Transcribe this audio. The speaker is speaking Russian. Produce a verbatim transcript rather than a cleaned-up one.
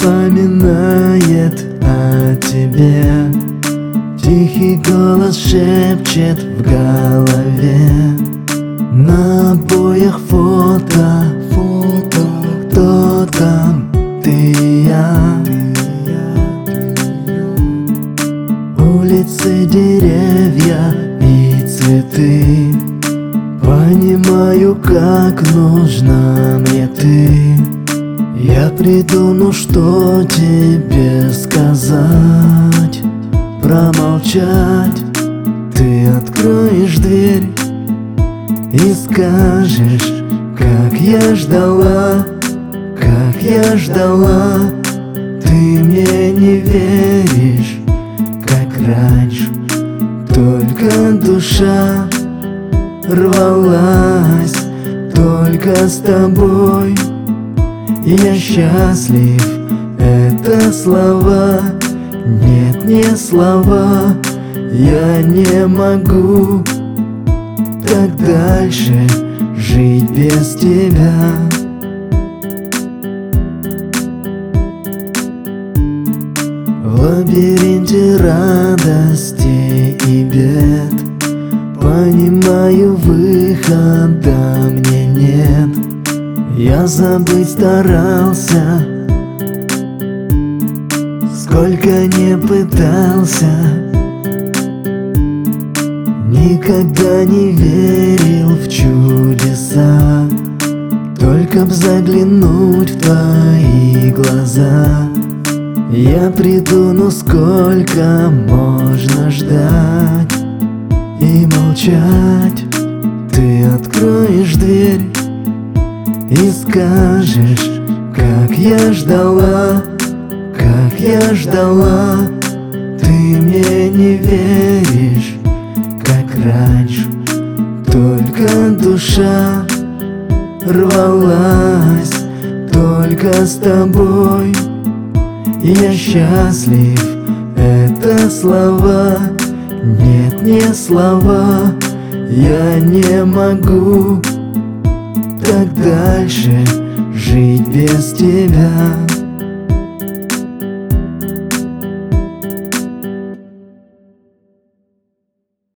напоминает о тебе. Тихий голос шепчет в голове. На обоях фото, фото, кто там, ты и я. Улицы, деревья и цветы. Понимаю, как нужна мне ты. Я придумал, что тебе сказать. Промолчать. Ты откроешь дверь и скажешь: как я ждала, как я ждала. Ты мне не веришь, как раньше. Только душа рвалась, только с тобой я счастлив. Это слова, нет, не слова. Я не могу так дальше жить без тебя. В лабиринте радостей и бед понимаю, выхода мне нет. Я забыть старался, сколько не пытался. Никогда не верил в чудеса. Только б заглянуть в твои глаза. Я придумал, сколько можно ждать и молчать. Ты откроешь дверь и скажешь: как я ждала, как я ждала. Ты мне не веришь, как раньше. Только душа рвалась, только с тобой я счастлив. Это слова, нет, не слова. Я не могу так дальше жить без тебя.